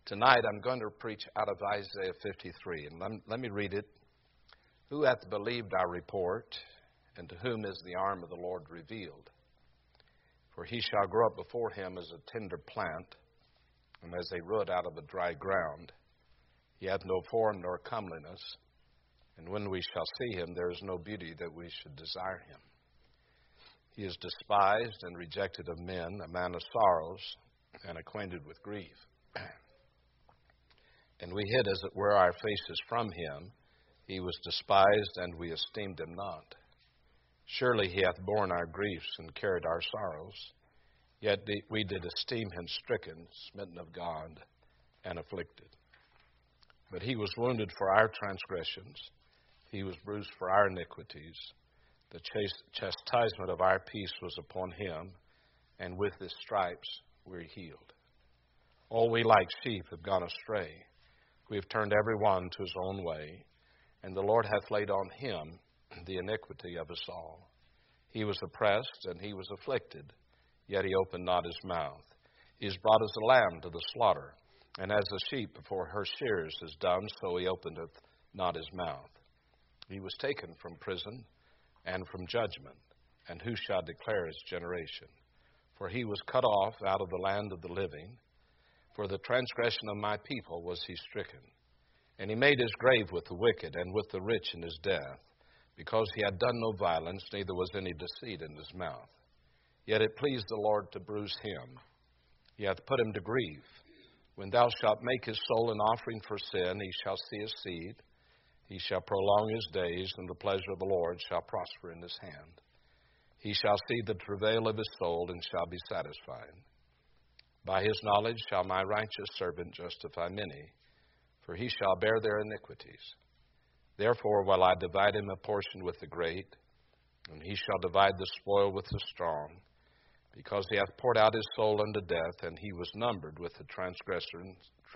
Tonight I'm going to preach out of Isaiah 53, and let me read it. Who hath believed our report, and to whom is the arm of the Lord revealed? For he shall grow up before him as a tender plant, and as a root out of a dry ground. He hath no form nor comeliness, and when we shall see him, there is no beauty that we should desire him. He is despised and rejected of men, a man of sorrows, and acquainted with grief. And we hid, as it were, our faces from him. He was despised, and we esteemed him not. Surely he hath borne our griefs and carried our sorrows. Yet we did esteem him stricken, smitten of God, and afflicted. But he was wounded for our transgressions. He was bruised for our iniquities. The chastisement of our peace was upon him, and with his stripes we are healed. All we like sheep have gone astray. We have turned every one to his own way, and the Lord hath laid on him the iniquity of us all. He was oppressed, and he was afflicted, yet he opened not his mouth. He is brought as a lamb to the slaughter, and as a sheep before her shearers is dumb, so he openeth not his mouth. He was taken from prison and from judgment, and who shall declare his generation? For he was cut off out of the land of the living. For the transgression of my people was he stricken. And he made his grave with the wicked, and with the rich in his death, because he had done no violence, neither was any deceit in his mouth. Yet it pleased the Lord to bruise him. He hath put him to grief. When thou shalt make his soul an offering for sin, he shall see his seed. He shall prolong his days, and the pleasure of the Lord shall prosper in his hand. He shall see the travail of his soul, and shall be satisfied. By his knowledge shall my righteous servant justify many, for he shall bear their iniquities. Therefore will I divide him a portion with the great, and he shall divide the spoil with the strong, because he hath poured out his soul unto death, and he was numbered with the transgressors,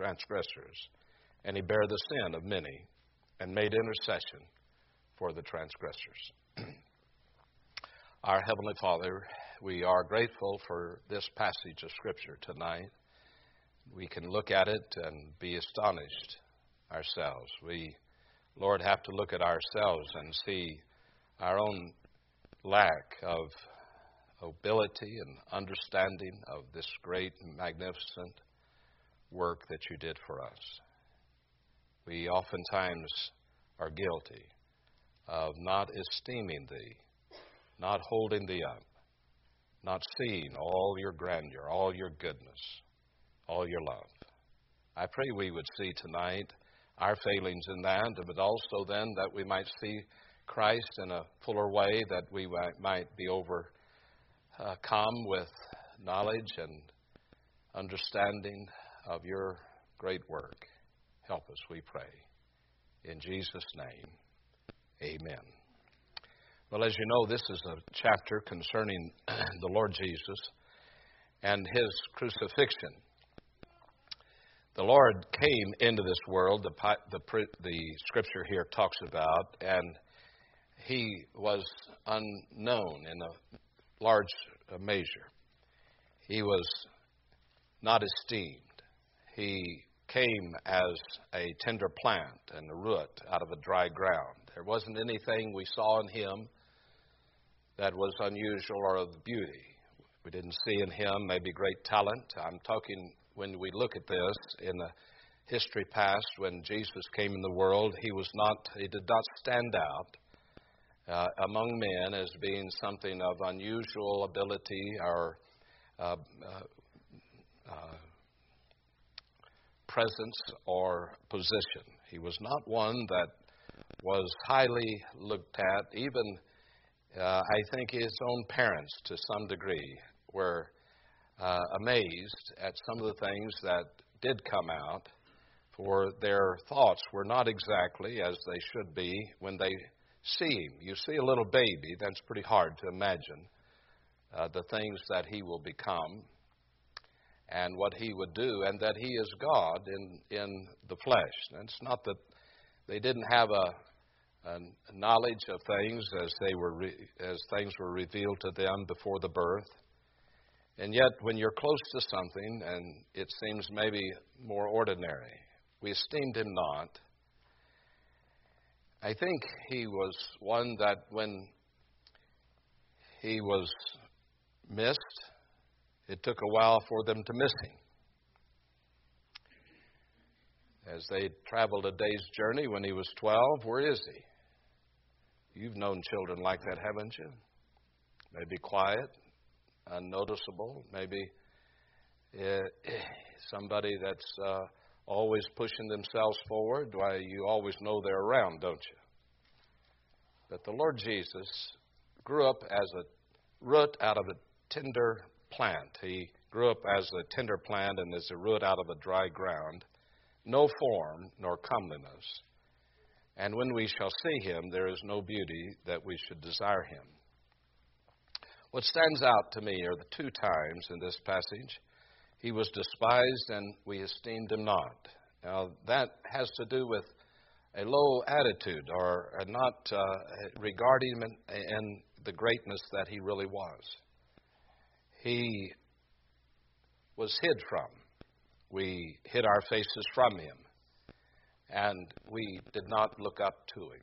and he bare the sin of many, and made intercession for the transgressors. Our Heavenly Father, we are grateful for this passage of Scripture tonight. We can look at it and be astonished ourselves. We, Lord, have to look at ourselves and see our own lack of ability and understanding of this great and magnificent work that you did for us. We oftentimes are guilty of not esteeming thee, not holding thee up, not seeing all your grandeur, all your goodness, all your love. I pray we would see tonight our failings in that, but also then that we might see Christ in a fuller way, that we might be overcome with knowledge and understanding of your great work. Help us, we pray. In Jesus' name, amen. Well, as you know, this is a chapter concerning the Lord Jesus and his crucifixion. The Lord came into this world, the Scripture here talks about, and he was unknown in a large measure. He was not esteemed. He came as a tender plant and a root out of a dry ground. There wasn't anything we saw in him that was unusual or of beauty. We didn't see in him maybe great talent. I'm talking when we look at this in the history past, when Jesus came in the world, he did not stand out among men as being something of unusual ability or presence or position. He was not one that was highly looked at. Even I think his own parents, to some degree, were amazed at some of the things that did come out, for their thoughts were not exactly as they should be when they see him. You see a little baby, that's pretty hard to imagine the things that he will become and what he would do, and that he is God in the flesh. And it's not that they didn't have a knowledge of things as things were revealed to them before the birth. And yet, when you're close to something and it seems maybe more ordinary, we esteemed him not. I think he was one that when he was missed, it took a while for them to miss him. As they traveled a day's journey when he was 12, where is he? You've known children like that, haven't you? Maybe quiet, unnoticeable, maybe somebody that's always pushing themselves forward. Why, you always know they're around, don't you? But the Lord Jesus grew up as a root out of a tender plant. He grew up as a tender plant and as a root out of a dry ground, no form nor comeliness. And when we shall see him, there is no beauty that we should desire him. What stands out to me are the two times in this passage. He was despised and we esteemed him not. Now, that has to do with a low attitude or not regarding him in the greatness that he really was. He was hid from. We hid our faces from him, and we did not look up to him.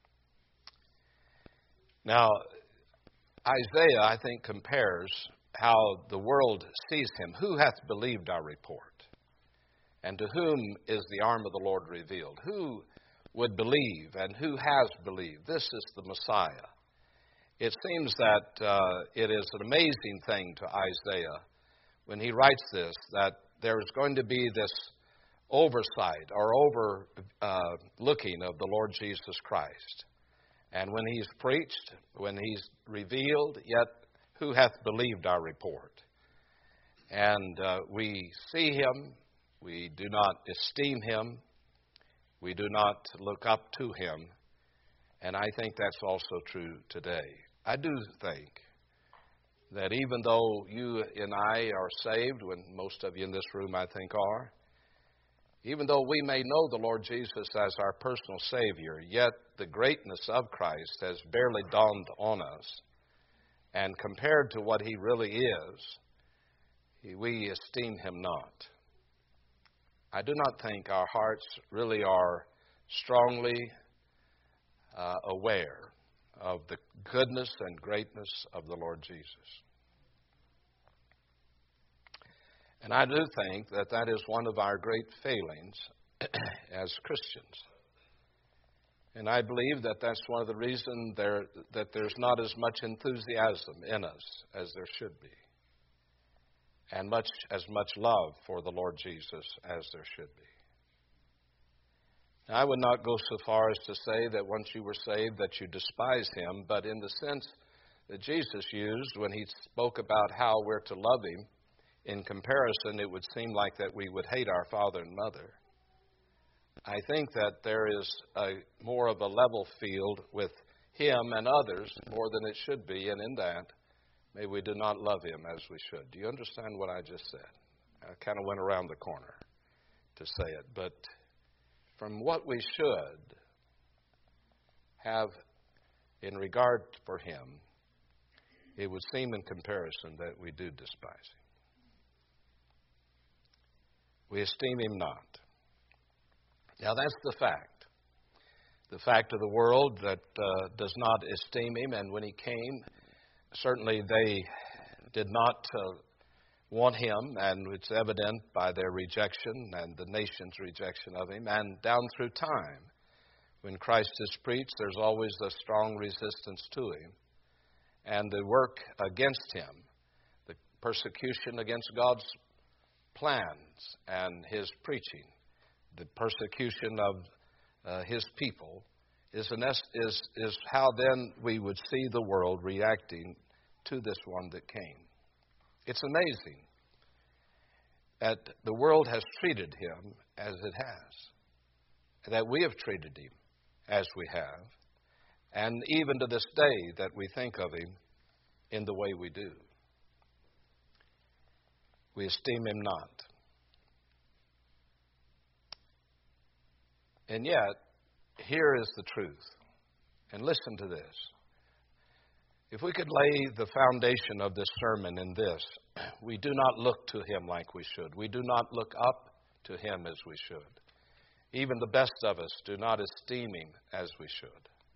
Now, Isaiah, I think, compares how the world sees him. Who hath believed our report? And to whom is the arm of the Lord revealed? Who would believe and who has believed? This is the Messiah. It seems that it is an amazing thing to Isaiah when he writes this, that there is going to be this oversight or overlooking of the Lord Jesus Christ. And when he's preached, when he's revealed, yet who hath believed our report? And we see him, we do not esteem him, we do not look up to him, and I think that's also true today. I do think that even though you and I are saved, when most of you in this room I think are, even though we may know the Lord Jesus as our personal Savior, yet the greatness of Christ has barely dawned on us. And compared to what he really is, we esteem him not. I do not think our hearts really are strongly aware of the goodness and greatness of the Lord Jesus. And I do think that that is one of our great failings as Christians. And I believe that that's one of the reasons that there's not as much enthusiasm in us as there should be. And as much love for the Lord Jesus as there should be. Now, I would not go so far as to say that once you were saved that you despise him, but in the sense that Jesus used when he spoke about how we're to love him, in comparison, it would seem like that we would hate our father and mother. I think that there is more of a level field with him and others more than it should be, and in that, maybe we do not love him as we should. Do you understand what I just said? I kind of went around the corner to say it, but from what we should have in regard for him, it would seem in comparison that we do despise him. We esteem him not. Now that's the fact. The fact of the world that does not esteem him, and when he came, certainly they did not want him, and it's evident by their rejection and the nation's rejection of him. And down through time, when Christ is preached, there's always a strong resistance to him. And the work against him, the persecution against God's plans and his preaching, the persecution of his people, is how then we would see the world reacting to this one that came. It's amazing that the world has treated him as it has, that we have treated him as we have, and even to this day that we think of him in the way we do. We esteem him not. And yet, here is the truth. And listen to this. If we could lay the foundation of this sermon in this, we do not look to him like we should. We do not look up to him as we should. Even the best of us do not esteem him as we should.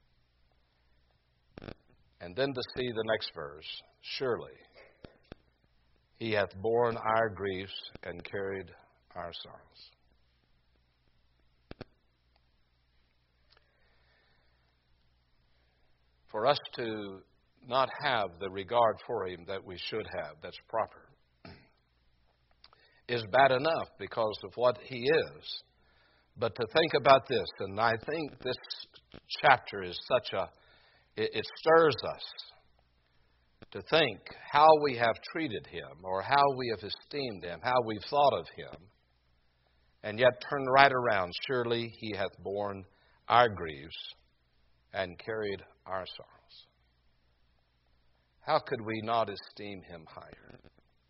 And then to see the next verse, surely he hath borne our griefs and carried our sorrows. For us to not have the regard for him that we should have, that's proper, is bad enough because of what he is. But to think about this, and I think this chapter is it stirs us to think how we have treated him, or how we have esteemed him, how we've thought of him, and yet turn right around. Surely he hath borne our griefs and carried our sorrows. How could we not esteem him higher?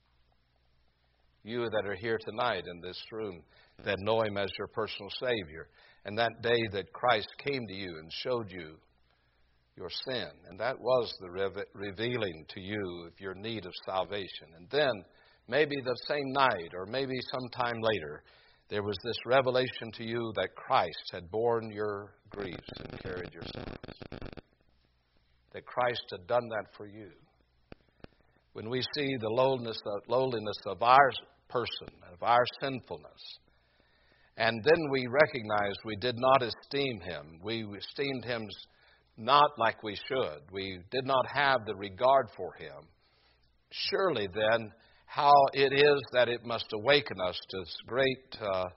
You that are here tonight in this room that know him as your personal Savior, and that day that Christ came to you and showed you your sin, and that was the revealing to you of your need of salvation. And then, maybe the same night, or maybe sometime later, there was this revelation to you that Christ had borne your griefs and carried your sorrows. That Christ had done that for you. When we see the lowliness of our person, of our sinfulness, and then we recognize we did not esteem him. We esteemed him not like we should. We did not have the regard for him. Surely then, how it is that it must awaken us to this great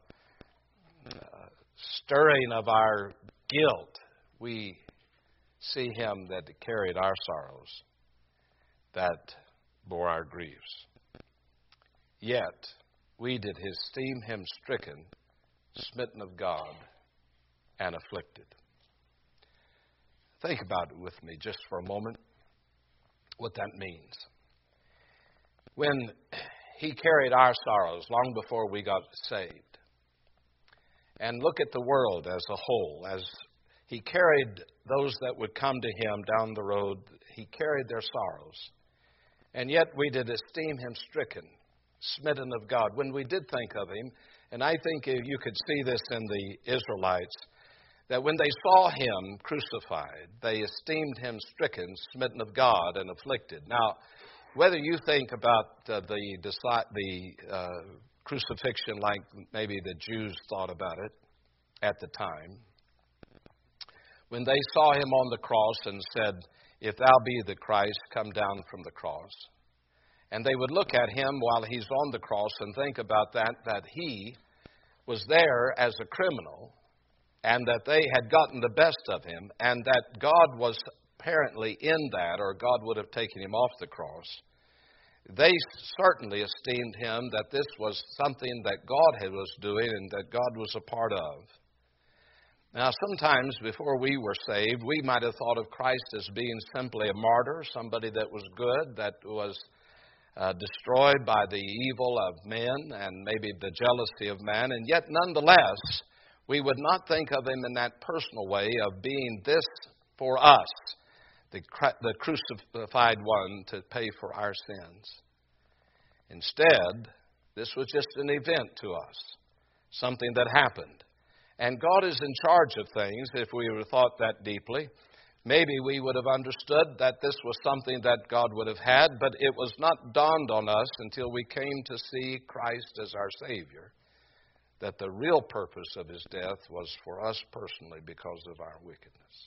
stirring of our guilt. We see him that carried our sorrows, that bore our griefs. Yet we did esteem him stricken, smitten of God, and afflicted. Think about it with me just for a moment, what that means. When he carried our sorrows long before we got saved, and look at the world as a whole, as he carried those that would come to him down the road, he carried their sorrows. And yet we did esteem him stricken, smitten of God. When we did think of him, and I think you could see this in the Israelites, that when they saw him crucified, they esteemed him stricken, smitten of God, and afflicted. Now, whether you think about the crucifixion like maybe the Jews thought about it at the time, when they saw him on the cross and said, "If thou be the Christ, come down from the cross." And they would look at him while he's on the cross and think about that he was there as a criminal, and that they had gotten the best of him, and that God was apparently in that, or God would have taken him off the cross. They certainly esteemed him that this was something that God was doing and that God was a part of. Now, sometimes before we were saved, we might have thought of Christ as being simply a martyr, somebody that was good, that was destroyed by the evil of men and maybe the jealousy of man. And yet, nonetheless, we would not think of him in that personal way of being this for us, the crucified one to pay for our sins. Instead, this was just an event to us, something that happened. And God is in charge of things. If we would have thought that deeply, maybe we would have understood that this was something that God would have had, but it was not dawned on us until we came to see Christ as our Savior, that the real purpose of his death was for us personally because of our wickedness.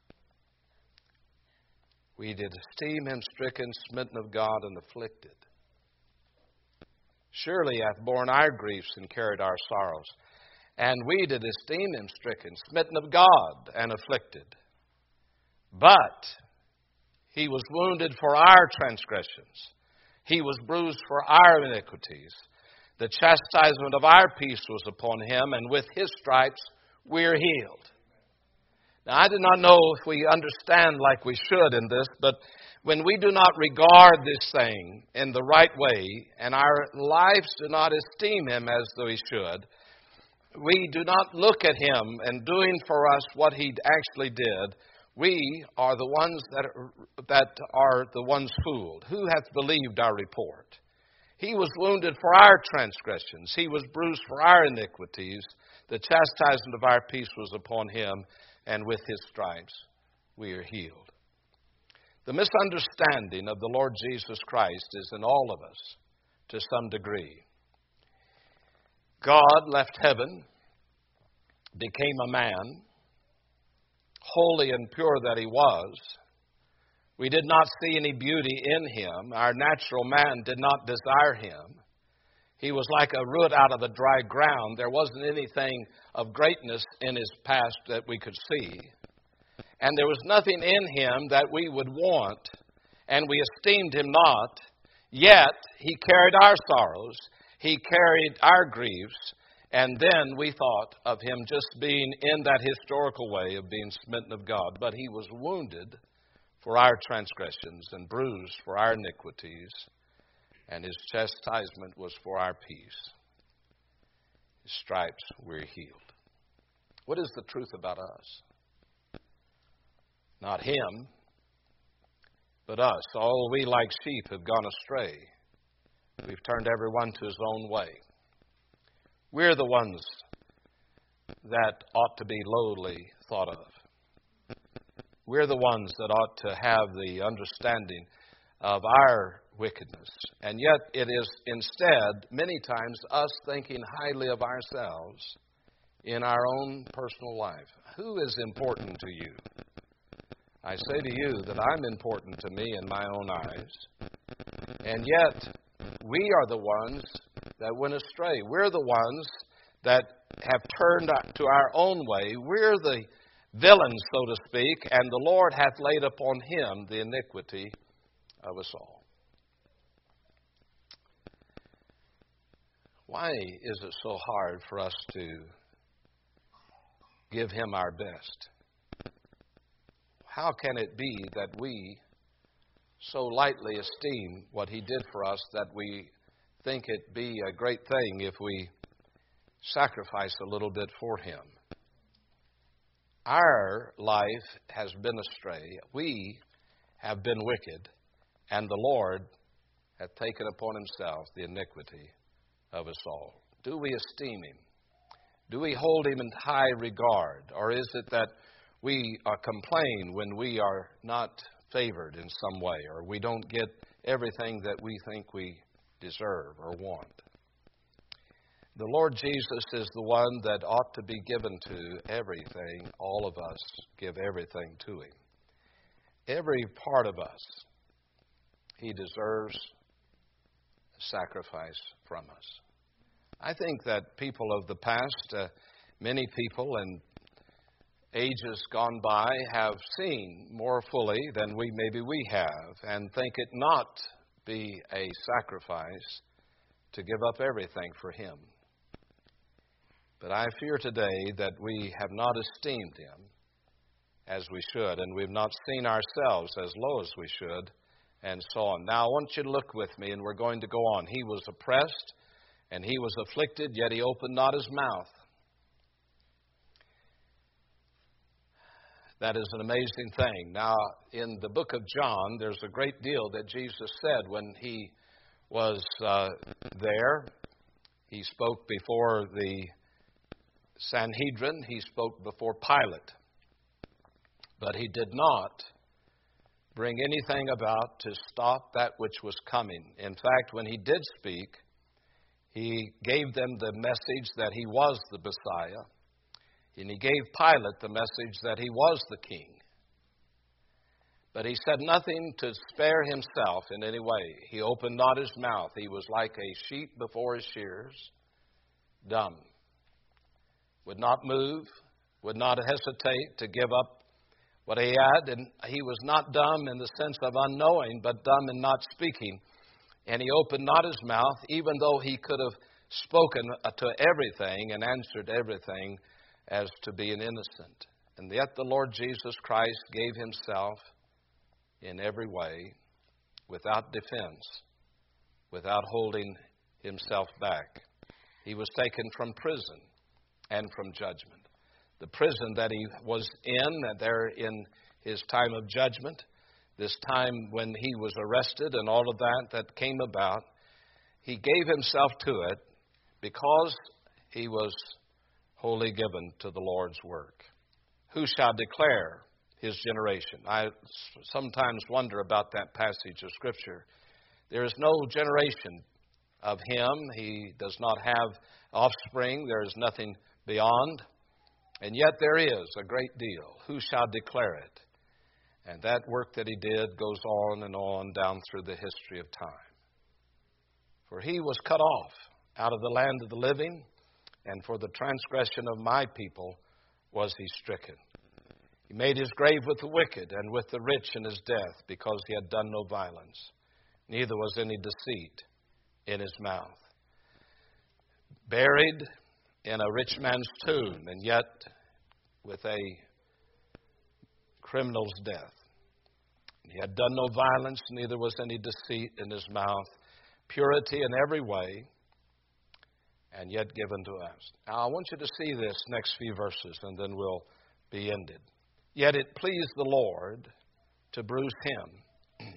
We did esteem him stricken, smitten of God, and afflicted. Surely he hath borne our griefs and carried our sorrows. And we did esteem him stricken, smitten of God, and afflicted. But he was wounded for our transgressions. He was bruised for our iniquities. The chastisement of our peace was upon him, and with his stripes we're healed. Now, I do not know if we understand like we should in this, but when we do not regard this thing in the right way, and our lives do not esteem him as though he should, we do not look at him and doing for us what he actually did, We are the ones that are the ones fooled. Who hath believed our report? He was wounded for our transgressions. He was bruised for our iniquities. The chastisement of our peace was upon him, and with his stripes we are healed. The misunderstanding of the Lord Jesus Christ is in all of us to some degree. God left heaven, became a man, holy and pure that he was. We did not see any beauty in him. Our natural man did not desire him. He was like a root out of the dry ground. There wasn't anything of greatness in his past that we could see. And there was nothing in him that we would want, and we esteemed him not. Yet he carried our sorrows, he carried our griefs, and then we thought of him just being in that historical way of being smitten of God. But he was wounded for our transgressions and bruised for our iniquities, and his chastisement was for our peace. His stripes we're healed. What is the truth about us? Not him, but us. All we like sheep have gone astray. We've turned everyone to his own way. We're the ones that ought to be lowly thought of. We're the ones that ought to have the understanding of our wickedness. And yet it is instead many times us thinking highly of ourselves in our own personal life. Who is important to you? I say to you that I'm important to me in my own eyes. And yet we are the ones that went astray. We're the ones that have turned to our own way. We're the villains, so to speak, and the Lord hath laid upon him the iniquity of us all. Why is it so hard for us to give him our best? How can it be that we so lightly esteem what he did for us that we think it be a great thing if we sacrifice a little bit for him? Our life has been astray. We have been wicked, and the Lord hath taken upon himself the iniquity of us all. Do we esteem him? Do we hold him in high regard? Or is it that we complain when we are not favored in some way, or we don't get everything that we think we deserve or want? The Lord Jesus is the one that ought to be given to everything. All of us give everything to him. Every part of us, he deserves a sacrifice from us. I think that people of the past, many people in ages gone by, have seen more fully than we have, and think it not be a sacrifice to give up everything for him. But I fear today that we have not esteemed him as we should, and we've not seen ourselves as low as we should, and so on. Now I want you to look with me, and we're going to go on. He was oppressed, and he was afflicted, yet he opened not his mouth. That is an amazing thing. Now, in the book of John, there's a great deal that Jesus said when he was there. He spoke before the Sanhedrin. He spoke before Pilate. But he did not bring anything about to stop that which was coming. In fact, when he did speak, he gave them the message that he was the Messiah. And he gave Pilate the message that he was the king. But he said nothing to spare himself in any way. He opened not his mouth. He was like a sheep before his shears, dumb. Would not move, would not hesitate to give up what he had. And he was not dumb in the sense of unknowing, but dumb in not speaking. And he opened not his mouth, even though he could have spoken to everything and answered everything as to be an innocent. And yet the Lord Jesus Christ gave himself in every way, without defense, without holding himself back. He was taken from prison and from judgment. The prison that he was in, there in his time of judgment, this time when he was arrested and all of that came about, he gave himself to it because he was wholly given to the Lord's work. Who shall declare his generation? I sometimes wonder about that passage of Scripture. There is no generation of him. He does not have offspring. There is nothing beyond. And yet there is a great deal. Who shall declare it? And that work that he did goes on and on down through the history of time. For he was cut off out of the land of the living, and for the transgression of my people was he stricken. He made his grave with the wicked and with the rich in his death, because he had done no violence, neither was any deceit in his mouth. Buried in a rich man's tomb, and yet with a criminal's death. He had done no violence, neither was any deceit in his mouth. Purity in every way, and yet given to us. Now, I want you to see this next few verses, and then we'll be ended. Yet it pleased the Lord to bruise him.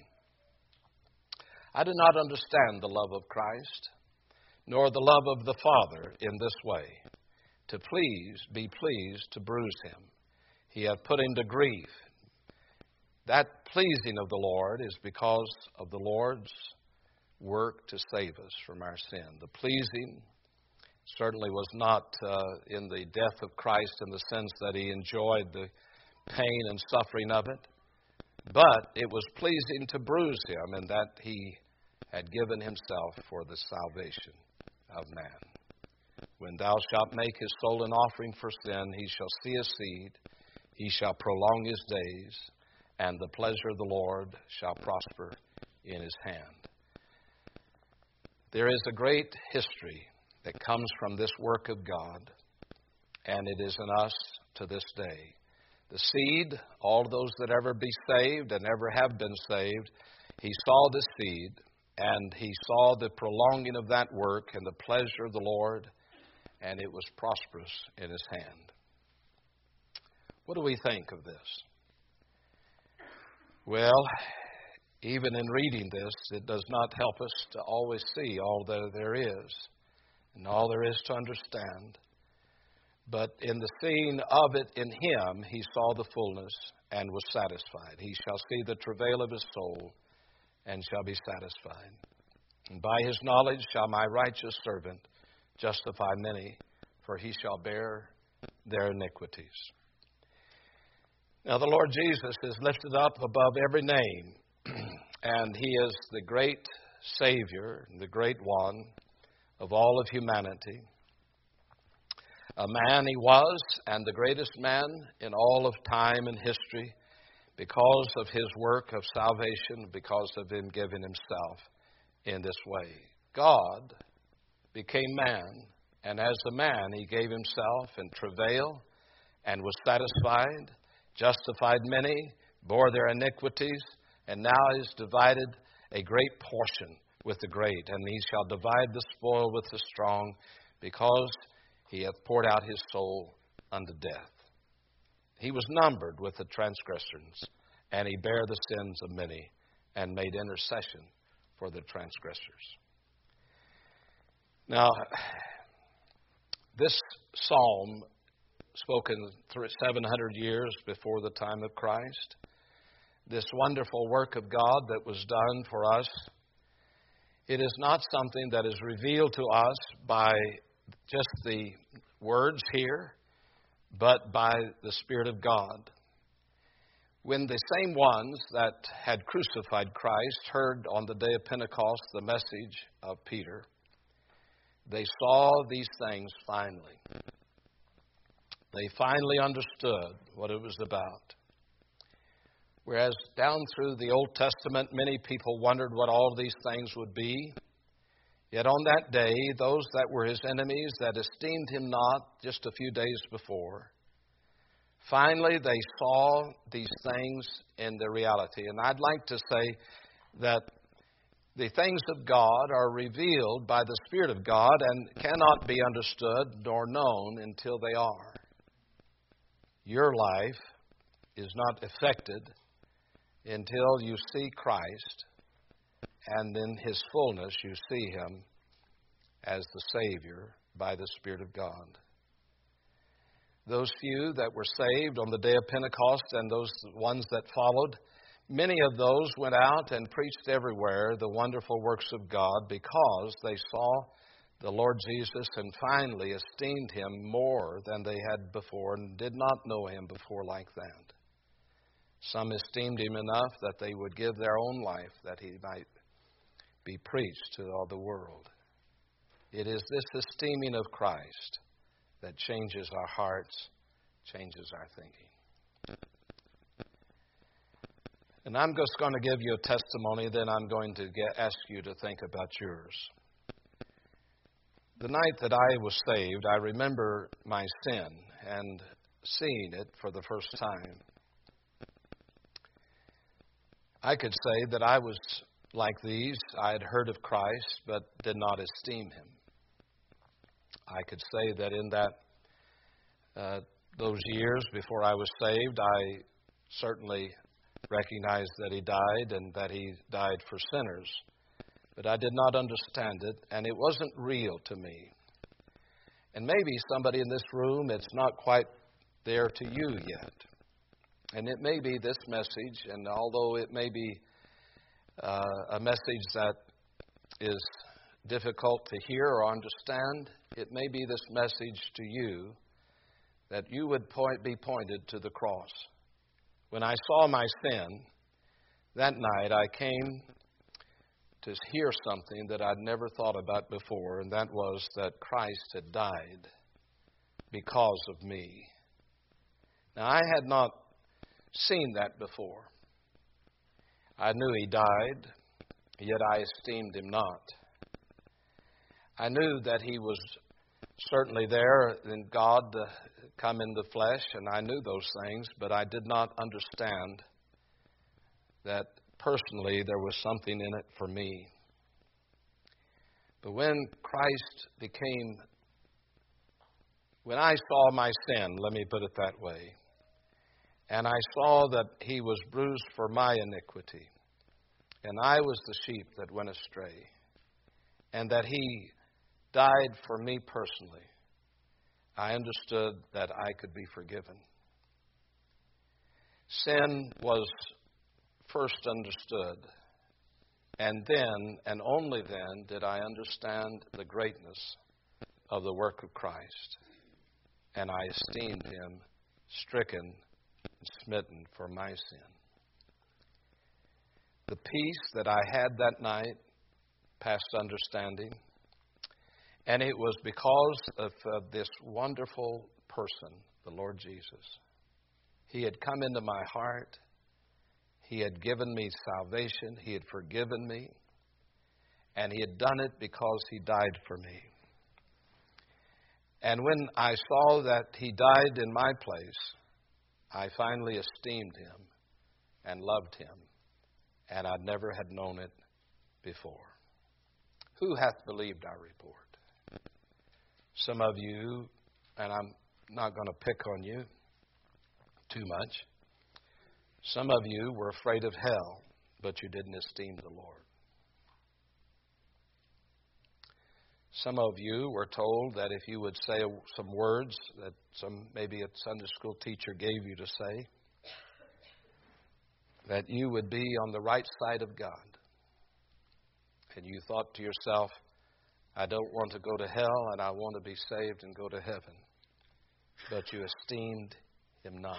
I do not understand the love of Christ, nor the love of the Father in this way, to be pleased to bruise him. He hath put him to grief. That pleasing of the Lord is because of the Lord's work to save us from our sin. The pleasing certainly was not in the death of Christ in the sense that he enjoyed the pain and suffering of it, but it was pleasing to bruise him in that he had given himself for the salvation of man. When thou shalt make his soul an offering for sin, he shall see a seed, he shall prolong his days, and the pleasure of the Lord shall prosper in his hand. There is a great history that comes from this work of God, and it is in us to this day. The seed, all those that ever be saved and ever have been saved, he saw the seed, and he saw the prolonging of that work and the pleasure of the Lord, and it was prosperous in his hand. What do we think of this? Well, even in reading this, it does not help us to always see all that there is and all there is to understand. But in the seeing of it in him, he saw the fullness and was satisfied. He shall see the travail of his soul and shall be satisfied. And by his knowledge shall my righteous servant justify many, for he shall bear their iniquities. Now the Lord Jesus is lifted up above every name, and he is the great Savior, the great one of all of humanity. A man he was, and the greatest man in all of time and history, because of his work of salvation, because of him giving himself in this way. God became man, and as a man he gave himself in travail and was satisfied, justified many, bore their iniquities, and now is divided a great portion with the great, and he shall divide the spoil with the strong, because he hath poured out his soul unto death. He was numbered with the transgressors, and he bare the sins of many, and made intercession for the transgressors. Now, this psalm, spoken 700 years before the time of Christ, this wonderful work of God that was done for us, it is not something that is revealed to us by just the words here, but by the Spirit of God. When the same ones that had crucified Christ heard on the day of Pentecost the message of Peter, they saw these things finally. They finally understood what it was about. Whereas down through the Old Testament, many people wondered what all these things would be. Yet on that day, those that were his enemies, that esteemed him not just a few days before, finally they saw these things in their reality. And I'd like to say that the things of God are revealed by the Spirit of God and cannot be understood nor known until they are. Your life is not effected until you see Christ, and in His fullness you see Him as the Savior by the Spirit of God. Those few that were saved on the day of Pentecost and those ones that followed, many of those went out and preached everywhere the wonderful works of God because they saw the Lord Jesus and finally esteemed Him more than they had before and did not know Him before like that. Some esteemed Him enough that they would give their own life that He might be preached to all the world. It is this esteeming of Christ that changes our hearts, changes our thinking. And I'm just going to give you a testimony, then I'm going to ask you to think about yours. The night that I was saved, I remember my sin and seeing it for the first time. I could say that I was like these. I had heard of Christ, but did not esteem Him. I could say that in those years before I was saved, I certainly recognized that He died and that He died for sinners. But I did not understand it, and it wasn't real to me. And maybe somebody in this room, it's not quite there to you yet. And it may be this message, and although it may be a message that is difficult to hear or understand, it may be this message to you that you would be pointed to the cross. When I saw my sin, that night I came to hear something that I'd never thought about before, and that was that Christ had died because of me. Now, I had not seen that before. I knew He died, yet I esteemed Him not. I knew that He was certainly there in God come in the flesh, and I knew those things, but I did not understand that personally there was something in it for me. But when I saw my sin, let me put it that way, and I saw that He was bruised for my iniquity, and I was the sheep that went astray, and that He died for me personally, I understood that I could be forgiven. Sin was first understood, and then, and only then, did I understand the greatness of the work of Christ, and I esteemed Him stricken and smitten for my sin. The peace that I had that night past understanding, and it was because of this wonderful person, the Lord Jesus. He had come into my heart. He had given me salvation. He had forgiven me. And He had done it because He died for me. And when I saw that He died in my place, I finally esteemed Him and loved Him. And I never had known it before. Who hath believed our report? Some of you, and I'm not going to pick on you too much, some of you were afraid of hell, but you didn't esteem the Lord. Some of you were told that if you would say some words that maybe a Sunday school teacher gave you to say, that you would be on the right side of God. And you thought to yourself, I don't want to go to hell, and I want to be saved and go to heaven. But you esteemed Him not.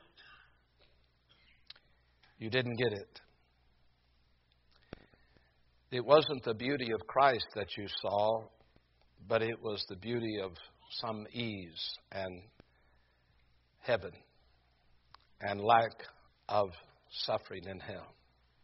You didn't get it. It wasn't the beauty of Christ that you saw, but it was the beauty of some ease and heaven and lack of suffering in hell.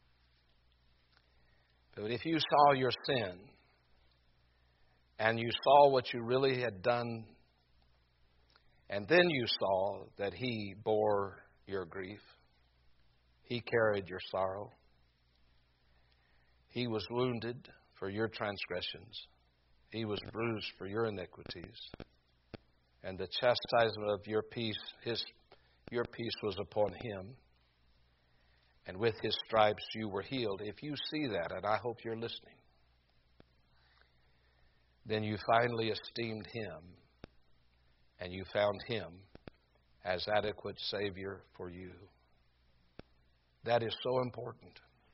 But if you saw your sin and you saw what you really had done, and then you saw that He bore your grief, He carried your sorrow, He was wounded for your transgressions, He was bruised for your iniquities, and the chastisement of your peace, His your peace was upon him, and with his stripes you were healed. If you see that, and I hope you're listening, then you finally esteemed him, and you found him as adequate Savior for you. That is so important.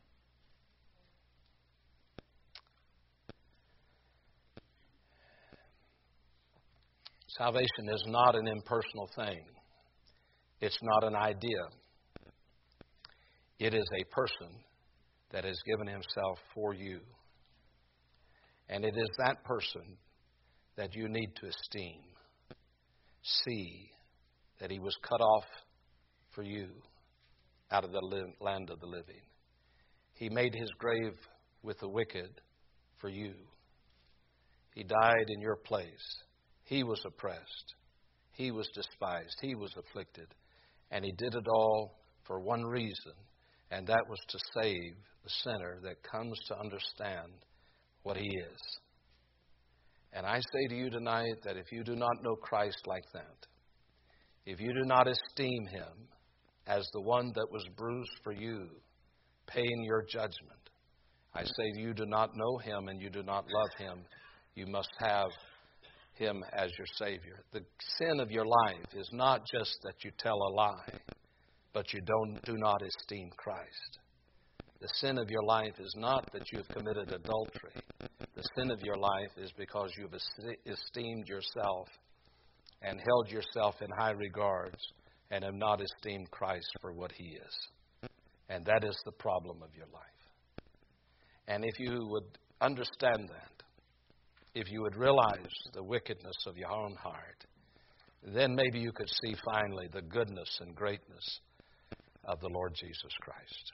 Salvation is not an impersonal thing. It's not an idea. It is a person that has given himself for you. And it is that person that you need to esteem. See that he was cut off for you out of the land of the living. He made his grave with the wicked for you. He died in your place. He was oppressed. He was despised. He was afflicted. And he did it all for one reason, and that was to save the sinner that comes to understand what he is. And I say to you tonight that if you do not know Christ like that, if you do not esteem him as the one that was bruised for you, paying your judgment, I say you do not know him and you do not love him. You must have him as your Savior. The sin of your life is not just that you tell a lie, but you do not esteem Christ. The sin of your life is not that you've committed adultery. The sin of your life is because you've esteemed yourself and held yourself in high regards and have not esteemed Christ for what he is. And that is the problem of your life. And if you would understand that, if you would realize the wickedness of your own heart, then maybe you could see finally the goodness and greatness of the Lord Jesus Christ.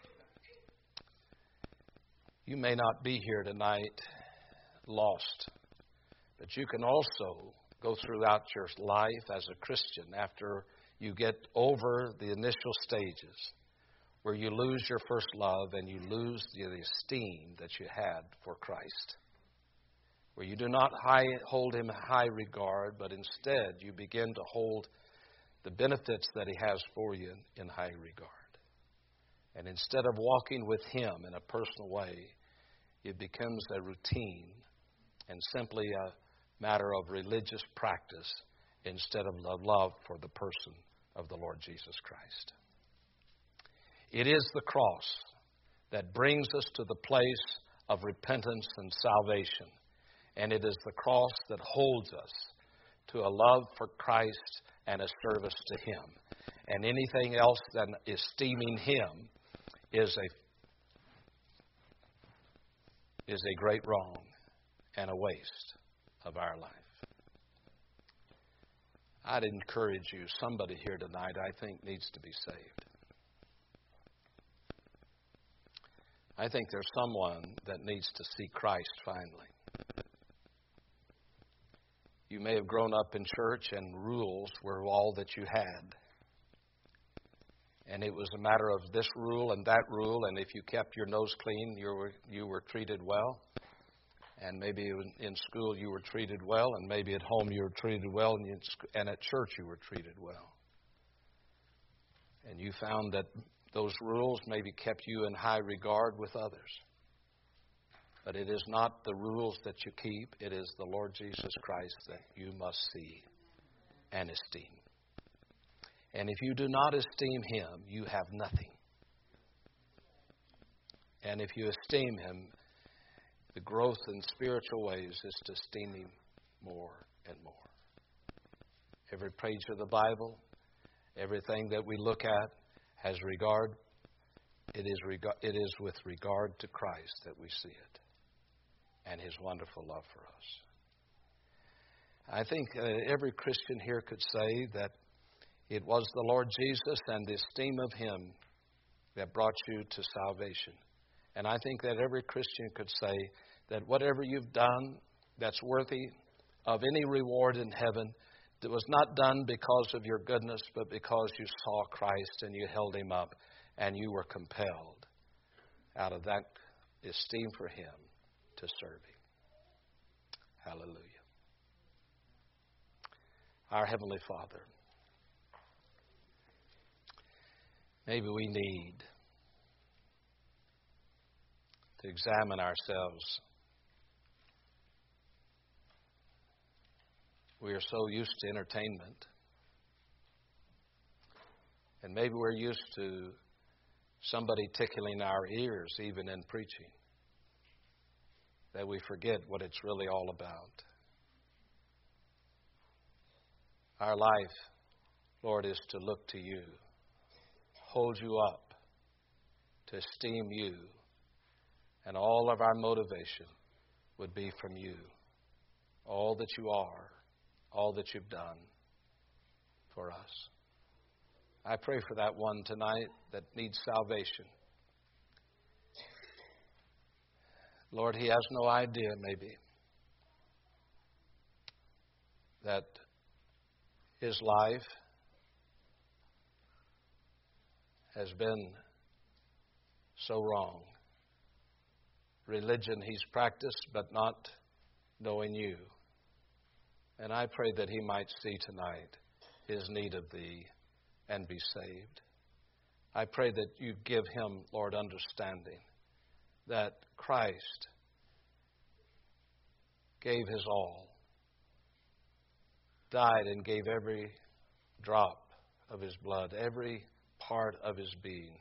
You may not be here tonight lost, but you can also go throughout your life as a Christian after you get over the initial stages where you lose your first love and you lose the esteem that you had for Christ, where you do not hold him in high regard, but instead you begin to hold the benefits that he has for you in high regard. And instead of walking with him in a personal way, it becomes a routine and simply a matter of religious practice instead of love for the person of the Lord Jesus Christ. It is the cross that brings us to the place of repentance and salvation. And it is the cross that holds us to a love for Christ and a service to him. And anything else than esteeming him is a great wrong and a waste of our life. I'd encourage you, somebody here tonight I think needs to be saved. I think there's someone that needs to see Christ finally. You may have grown up in church and rules were all that you had. And it was a matter of this rule and that rule, and if you kept your nose clean, you were treated well. And maybe in school you were treated well, and maybe at home you were treated well, and at church you were treated well. And you found that those rules maybe kept you in high regard with others. But it is not the rules that you keep. It is the Lord Jesus Christ that you must see and esteem. And if you do not esteem him, you have nothing. And if you esteem him, the growth in spiritual ways is to esteem him more and more. Every page of the Bible, everything that we look at has regard. It is with regard to Christ that we see it and his wonderful love for us. I think every Christian here could say that it was the Lord Jesus and the esteem of him that brought you to salvation. And I think that every Christian could say that whatever you've done that's worthy of any reward in heaven, that was not done because of your goodness, but because you saw Christ and you held him up and you were compelled out of that esteem for him to serve him. Hallelujah. Our Heavenly Father, Maybe we need to examine ourselves. We are so used to entertainment. And maybe we're used to somebody tickling our ears even in preaching, that we forget what it's really all about. Our life, Lord, is to look to you, hold you up, to esteem you, and all of our motivation would be from you. All that you are, all that you've done for us. I pray for that one tonight that needs salvation. Lord, he has no idea, maybe, that his life has been so wrong. Religion he's practiced, but not knowing you. And I pray that he might see tonight his need of thee and be saved. I pray that you give him, Lord, understanding that Christ gave his all, died and gave every drop of his blood, every part of his being,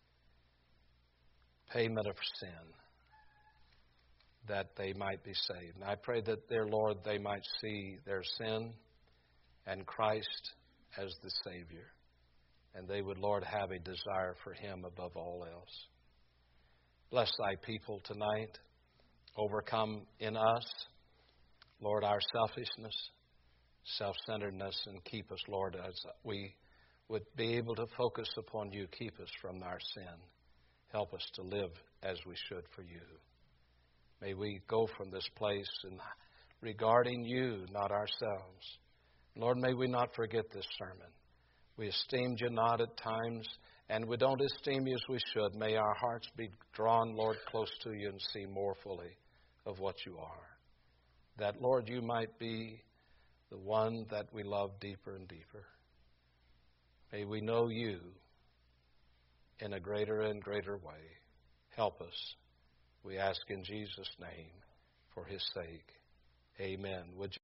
payment of sin, that they might be saved. And I pray that, dear Lord, they might see their sin and Christ as the Savior. And they would, Lord, have a desire for him above all else. Bless thy people tonight. Overcome in us, Lord, our selfishness, self-centeredness, and keep us, Lord, as we would be able to focus upon you. Keep us from our sin. Help us to live as we should for you. May we go from this place and regarding you, not ourselves. Lord, may we not forget this sermon. We esteemed you not at times, and we don't esteem you as we should. May our hearts be drawn, Lord, close to you and see more fully of what you are. That, Lord, you might be the one that we love deeper and deeper. May we know you in a greater and greater way. Help us. We ask in Jesus' name for his sake. Amen. Would you